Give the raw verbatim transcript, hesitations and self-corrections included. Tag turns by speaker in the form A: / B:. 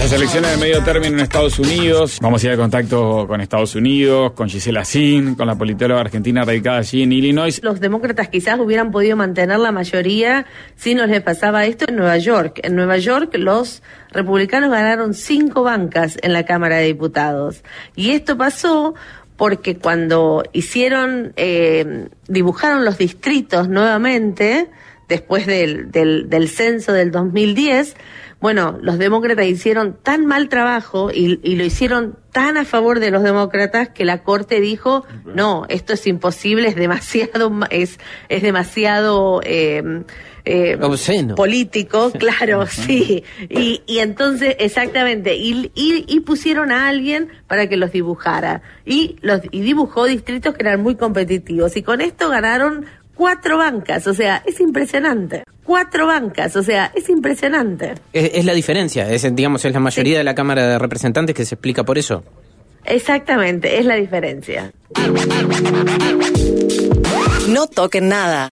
A: Las elecciones de medio término en Estados Unidos. Vamos a ir al contacto con Estados Unidos, con Gisela Zin, con la politóloga argentina radicada allí en Illinois.
B: Los demócratas quizás hubieran podido mantener la mayoría si no les pasaba esto en Nueva York. En Nueva York los republicanos ganaron cinco bancas en la Cámara de Diputados. Y esto pasó porque cuando hicieron, eh, dibujaron los distritos nuevamente, después del, del, del censo del dos mil diez, bueno, los demócratas hicieron tan mal trabajo y, y lo hicieron tan a favor de los demócratas que la Corte dijo, no, esto es imposible, es demasiado, es, es demasiado eh, eh,
C: obsceno,
B: político, claro, sí. Y, y entonces, exactamente, y, y, y pusieron a alguien para que los dibujara. Y, los, y dibujó distritos que eran muy competitivos. Y con esto ganaron cuatro bancas, o sea, es impresionante. Cuatro bancas, o sea, es impresionante.
C: Es, es la diferencia, es, digamos, es la mayoría
B: sí.
C: de la Cámara de Representantes que se explica por eso.
B: Exactamente, es la diferencia.
D: No toquen nada.